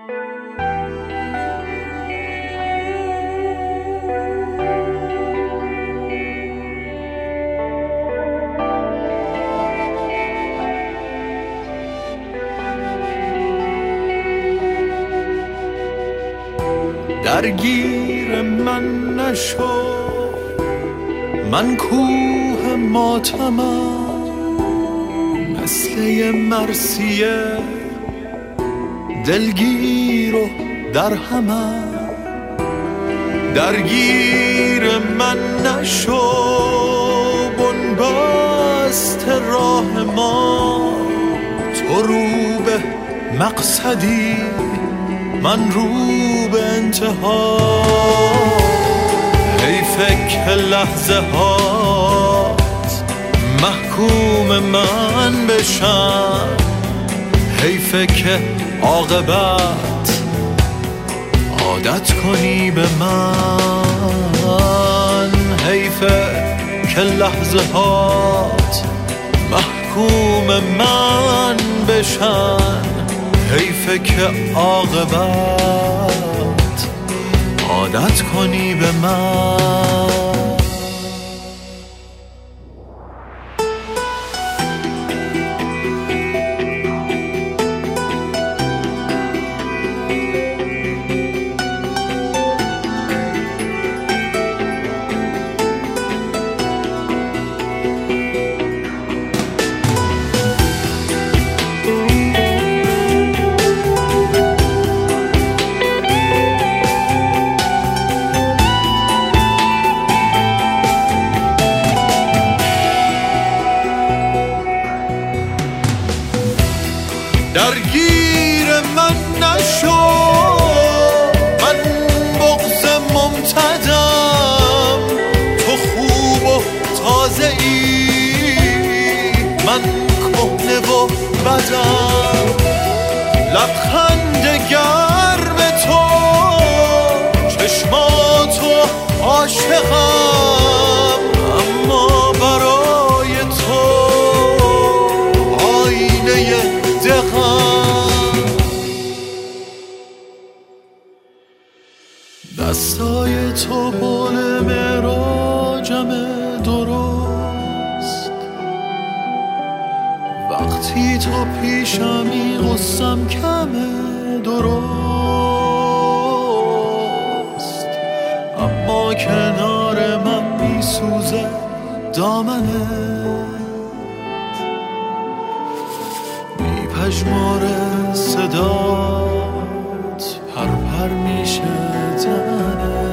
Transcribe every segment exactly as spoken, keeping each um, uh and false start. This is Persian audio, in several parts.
درگیر من نشو، من کوه ماتمم، مثل یه مرثیه دلگیر و در همم. درگیر من نشو، بنبست راه ما، تو رو به مقصدی، من رو به انتها. حیفه که لحظه هات محکوم من بشن، حیفه که عاقبت عادت کنی به من. حیفه که لحظه هات محکوم من بشن، حیفه که عاقبت عادت کنی به من. درگیر من نشو، من بغض ممتدم، تو خوب و تازه ای، من کهنه و بدم. لبخند گرم تو، چشماتو عاشقم، اما برای تو آینه دستای تو بال معراجمه درست. وقتی تو پیشمی غصم کمه درست. اما کنار من میسوزه دامنه، میپژماره صدات، پرپر میشه تنه.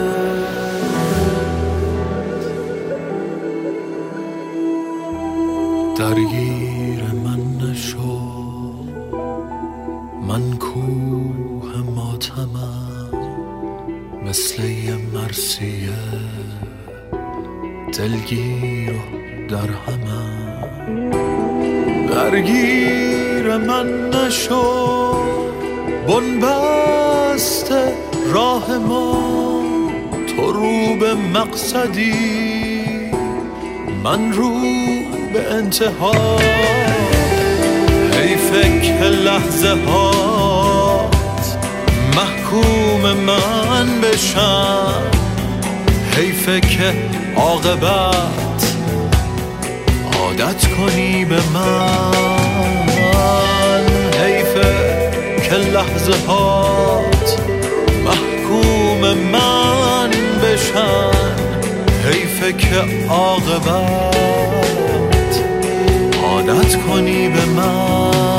درگیر من نشو، من کوه ماتمم، مثل یه مرثیه دلگیر و در همم. درگیر من نشو، بنبست راه ما، تو رو به مقصدی، من رو به انتها. حیفه که لحظه هات محکوم من بشن، حیفه که عاقبت عادت کنی به من. حیفه که لحظه هات محکوم من بشن، حیفه که عاقبت عادت کنی به من.